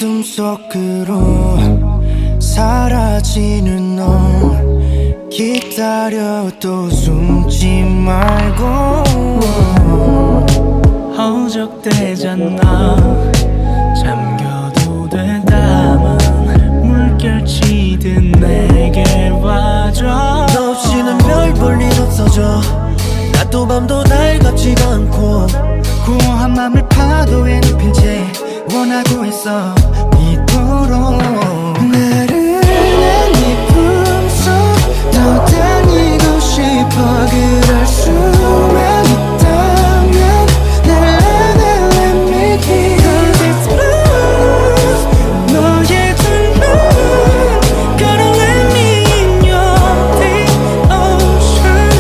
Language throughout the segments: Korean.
어둠 속으로 사라지는 너 기다려도 숨지 말고 허적대잖아. 잠겨도 돼 담은 물결치듯 내게 와줘. 너 없이는 별 볼 일 없어져. 낮도 밤도 날 같지가 않고 고요한 맘을 파도에 눕힌 채 원하고 있어 이토록 나를 네 품속 더 다니고 싶어. 그럴 수만 있다면 날 안아 let me be. Cause it's blue 너의 두 눈 Gotta let me in your deep ocean.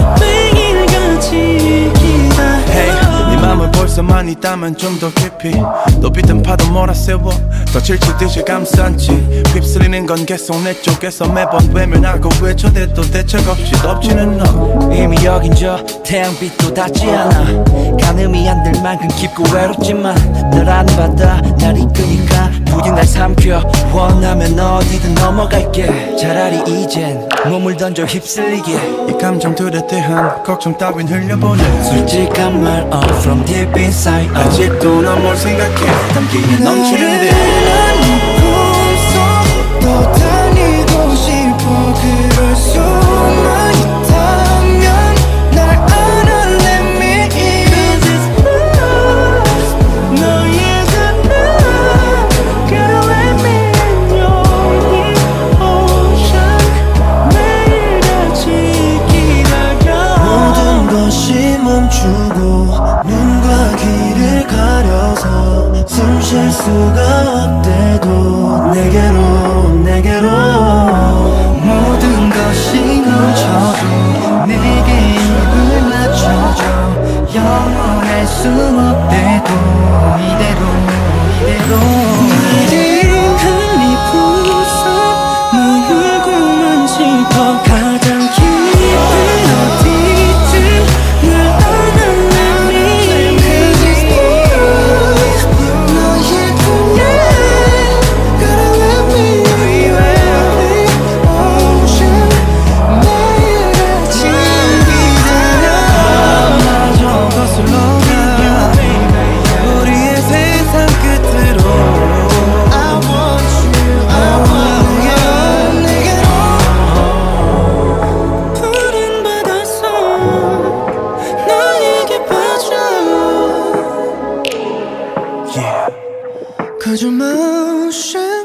매일같이 기다려. Hey, 네 맘을 벌써만 있다면 좀 더 깊이 높이든 파도 몰아세워 더 질치듯이 감싼지 휩쓸리는 건 계속 내 쪽에서 매번 외면하고 외쳐대도 대책 없이 덮치는 너. 이미 여긴 저 태양빛도 닿지 않아. 가늠이 안 될 만큼 깊고 외롭지만 널 아는 바다 날 이끄니까 부디 날 삼켜. 원하면 어디든 넘어갈게. 차라리 이젠 몸을 던져 휩쓸리게. 이 감정들에 대한 걱정 따윈 흘려보내. 솔직한 말 all from deep inside. 아직도 넌 뭘 생각해. 담기에 넘치는데 네 품속 더 다니고 싶어. 그럴 수만 있다면 날 안아 let me in. Cause it's blue 너의 두 눈 Gotta let me in your deep ocean. 매일같이 기다려. 모든 것이 멈추고 눈과 귀를 가려서 숨 쉴 수가 없대도 내게로 모든 것이 멈춰도 내게 입을 맞춰줘. 영원할 수 없대도 이대로 네 품속 머물고만 싶어. 가장 깊은 어디든 날 안아 let me in. Cause it's blue 너의 두 눈 Gotta let me in your deep ocean. 매일같이 기다려. 마저 거슬러 가 우리의 세상 끝으로. I want you 내게로 푸른 바다속 너에게 빠져. Yeah. Cause your motion